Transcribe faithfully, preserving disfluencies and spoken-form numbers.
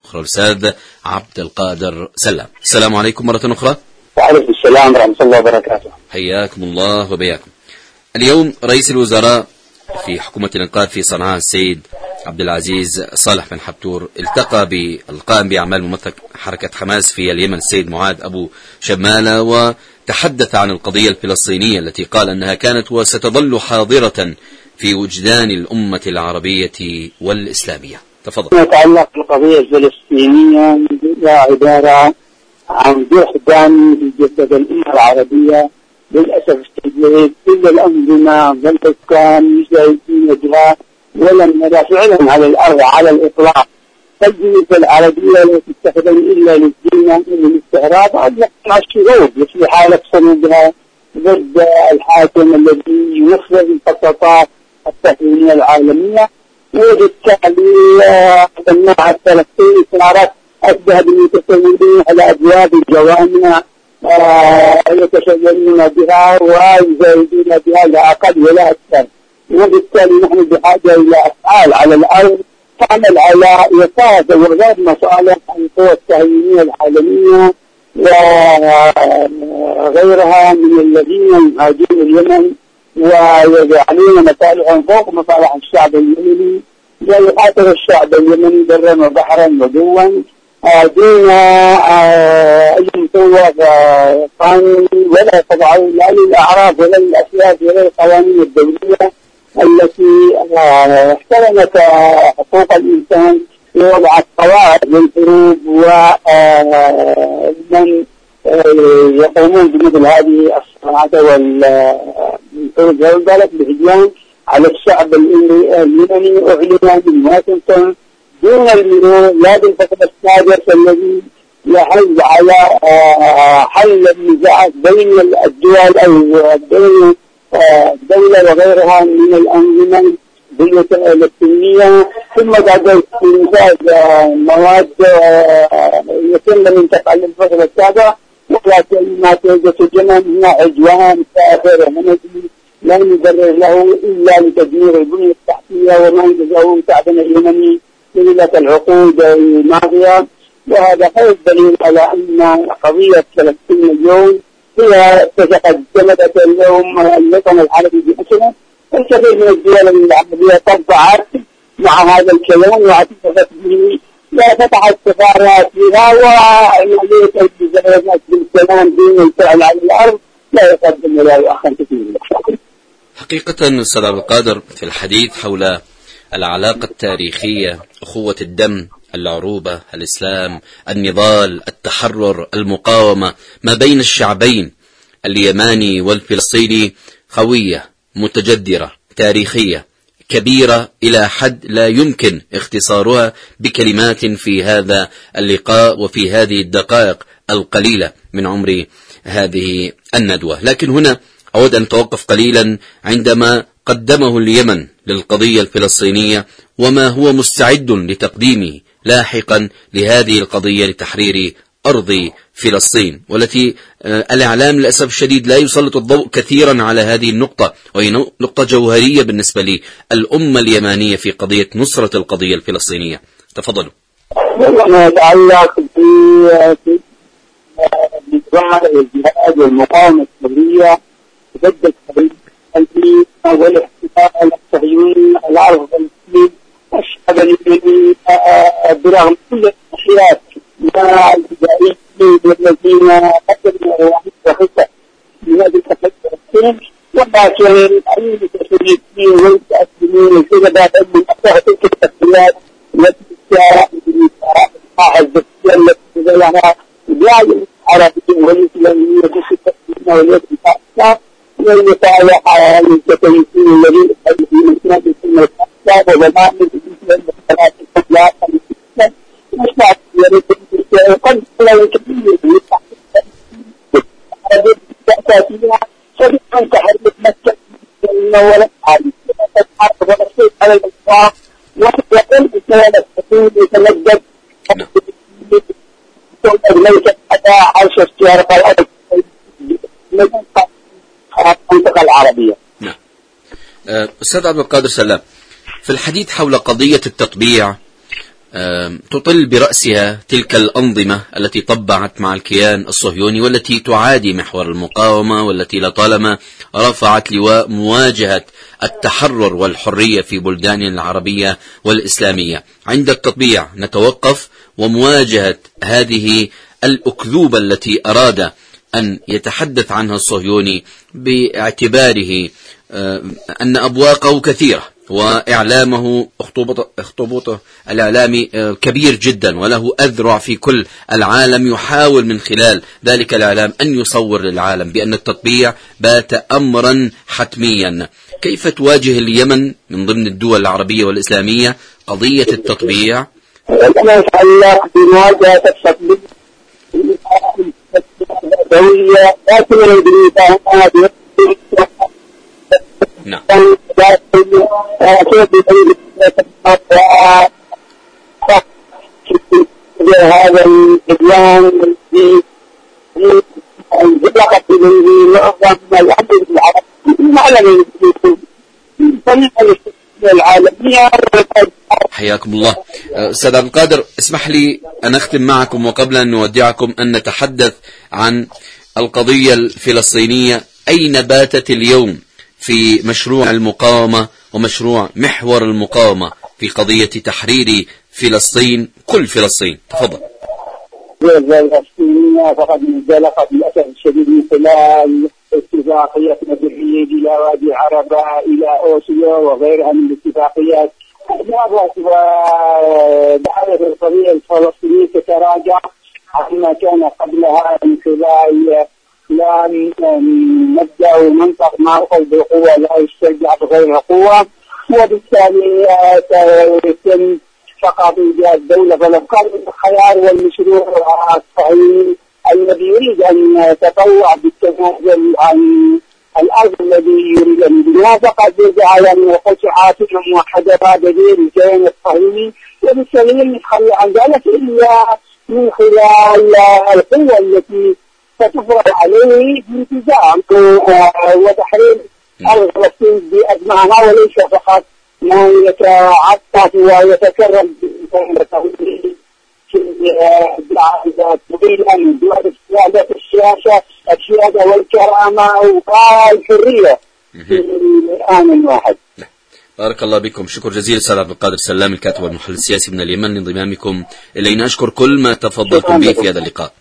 أخرى الأستاذ عبد القادر سلام. السلام عليكم مرة أخرى. وعليكم السلام ورحمة الله وبركاته. حياكم الله وبياكم. اليوم رئيس الوزراء في حكومة الإنقاذ في صنعاء السيد عبد العزيز صالح بن حبتور التقى بالقائم بأعمال ممثل حركة حماس في اليمن السيد معاذ أبو شمالة، وتحدث عن القضية الفلسطينية التي قال أنها كانت وستظل حاضرة في وجدان الأمة العربية والإسلامية. تفضل. يتعلق بالقضية الفلسطينية هي عبارة عن جرح دامي في جسد الأمة العربية للأسف الشديد. كل الأنظمة والحكام مشاركين بها ولم نرى فعلا على الأرض على الإطلاق. الجيوش العربية لا تستخدم إلا للدين والاستعراض مع الشعوب في حالة صمودها ضد الحاكم الذي ينفذ الخططات التهوينية العالمية. وبالتالي الجماعة الفلسطينية صارت أشبه بالمتسولين على أبواب الجوامع يتشغلون بها ويزايدون بها لا أقل ولا أكثر. وبالتالي نحن بحاجة إلى أفعال على الأرض تعمل على إيقاظ وغير مصالح القوى التهوينية العالمية وغيرها من الذين يهاجمون اليمن ويجعلون مصالحهم فوق مصالح الشعب اليمني ويخاطر الشعب اليمني برا وبحرا وجوا دون أي مسوى قانوني ولا تضعوا لا للأعراض ولا للأسياس ولا القوانين الدولية التي احترمت حقوق الإنسان ووضعت قواعد للحروب ومن يقومون بمثل هذه الصناعات والحروب ذلك بهجوم على الشعب اليمني أعلن من واشنطن دون المرور لا بالفقد السادس الذي يحل على حل النزاعات بين الدول أو بين الدولة وغيرها من الأنظمة الفلسطينية. ثم بعد استنفاذ مواد يتم الانتقال للفصل السابع ولكن ما تتجمع هنا عدوان كافر ومنزل لا يبرر له إلا لتدمير البنية التحتية وما ينتزعه شعبنا اليمني طيلة العقود الماضية. وهذا هو الدليل على أن قضية فلسطين اليوم هي تقدمت اليوم الوطن العربي بأسره. الكثير من الدول العربية طبعت مع هذا الكلام واعتقدت به وفتحت سفارات فيها وعملية التزامات بالكلام دون الفعل على الأرض لا يقدم ولا يؤخر كثير. حقيقة أستاذ عبد القادر في الحديث حول العلاقة التاريخية، أخوة الدم، العروبة، الإسلام، النضال، التحرر، المقاومة ما بين الشعبين اليماني والفلسطيني قوية متجدرة تاريخية كبيرة إلى حد لا يمكن اختصارها بكلمات في هذا اللقاء وفي هذه الدقائق القليلة من عمر هذه الندوة. لكن هنا أود أن أتوقف قليلا عندما قدمه اليمن للقضية الفلسطينية وما هو مستعد لتقديمه لاحقا لهذه القضية لتحرير أرض فلسطين، والتي الإعلام للأسف الشديد لا يسلط الضوء كثيرا على هذه النقطة، وهي نقطة جوهرية بالنسبة للأمة اليمانية في قضية نصرة القضية الفلسطينية. تفضلوا. ما يتعلق بالجهاد والجهاد والمقاومة السرية ضد التهويل والاحتلال الصهيوني العرب الفلسطيني الشعب اليمني برغم كل التحيات مع الفدائيين الذين قدموا وخطة لهذه الفلسطين، ولكن أي تسويقين والتأثيرين الكذبات من أصحاب تلك التحيات التي جاءت بالمصاحة الذكية التي تزالها بيعلم العربيين والإسلاميين بشكل واليد الفاسدة والمصالح التسويقين الذين يستخدمون في سنة الأحزاب وضمان الإسلام والصلاة الإسلام والإسلام والشعب يريد قد لا يكفيه فيها فبقى تحرك مكة ولا عالي تتحرك ونفسه على الإطلاق ويقول بسنة الحكومة يتمدد الملكة حتى عرش استيارة الأرض المنطقة العربية. نعم. أستاذ عبد القادر سلام، في الحديث حول قضية التطبيع تطل برأسها تلك الأنظمة التي طبعت مع الكيان الصهيوني والتي تعادي محور المقاومة، والتي لطالما رفعت لواء مواجهة التحرر والحرية في بلدان العربية والإسلامية. عند التطبيع نتوقف ومواجهة هذه الأكذوبة التي أراد أن يتحدث عنها الصهيوني باعتباره أن أبواقه كثيرة وإعلامه اخطبوطه الإعلامي كبير جدا وله أذرع في كل العالم، يحاول من خلال ذلك الإعلام أن يصور للعالم بأن التطبيع بات أمرا حتميا. كيف تواجه اليمن من ضمن الدول العربية والإسلامية قضية التطبيع؟ كما يتعلق بمواجهة التطبيع الدولية لكن يدري نعم. هذا الإعلام الذي انطلقت إليه معظم العالم العربي العالمية. حياكم الله. أستاذ عبد القادر، اسمح لي أن أختم معكم وقبل أن نودعكم أن نتحدث عن القضية الفلسطينية. أين باتت اليوم في مشروع المقاومة ومشروع محور المقاومة في قضية تحرير فلسطين، كل فلسطين؟ تفضل. الفلسطينية فقد انزلقت للأسف الشديد من خلال اتفاقية مدريد إلى وادي عربة إلى أوسلو وغيرها من الاتفاقيات، ودعت القضية الفلسطينية تتراجع عما كان قبلها من خلال لا نبدأ وننطق مع بالقوة لا يسترجع بغير قوة، وبالتالي يتم فقط إيجاد دولة فلسطين. الخيار والمشروع الصهيوني الذي يريد أن يتطوع بالتنازل عن الأرض الذي يريد أن يبنيها فقد جعل وقطعات موحدة بعد ذلك الكيان الصهيوني، وبالتالي لم يتخلى عن ذلك إلا من خلال القوة التي ستفرض عليه بانتزاع وتحرير أرض فلسطين بأجمعها، وليس فقط ما يتعطف ويتكرر في العادات طويلة من دول السيادة السياسة السيادة والكرامة والحرية في الآن الواحد. بارك الله بكم. شكر جزيل أستاذ عبد القادر سلام الكاتب والمحلل السياسي من اليمن لانضمامكم إلينا. أشكر كل ما تفضلتم به في هذا اللقاء.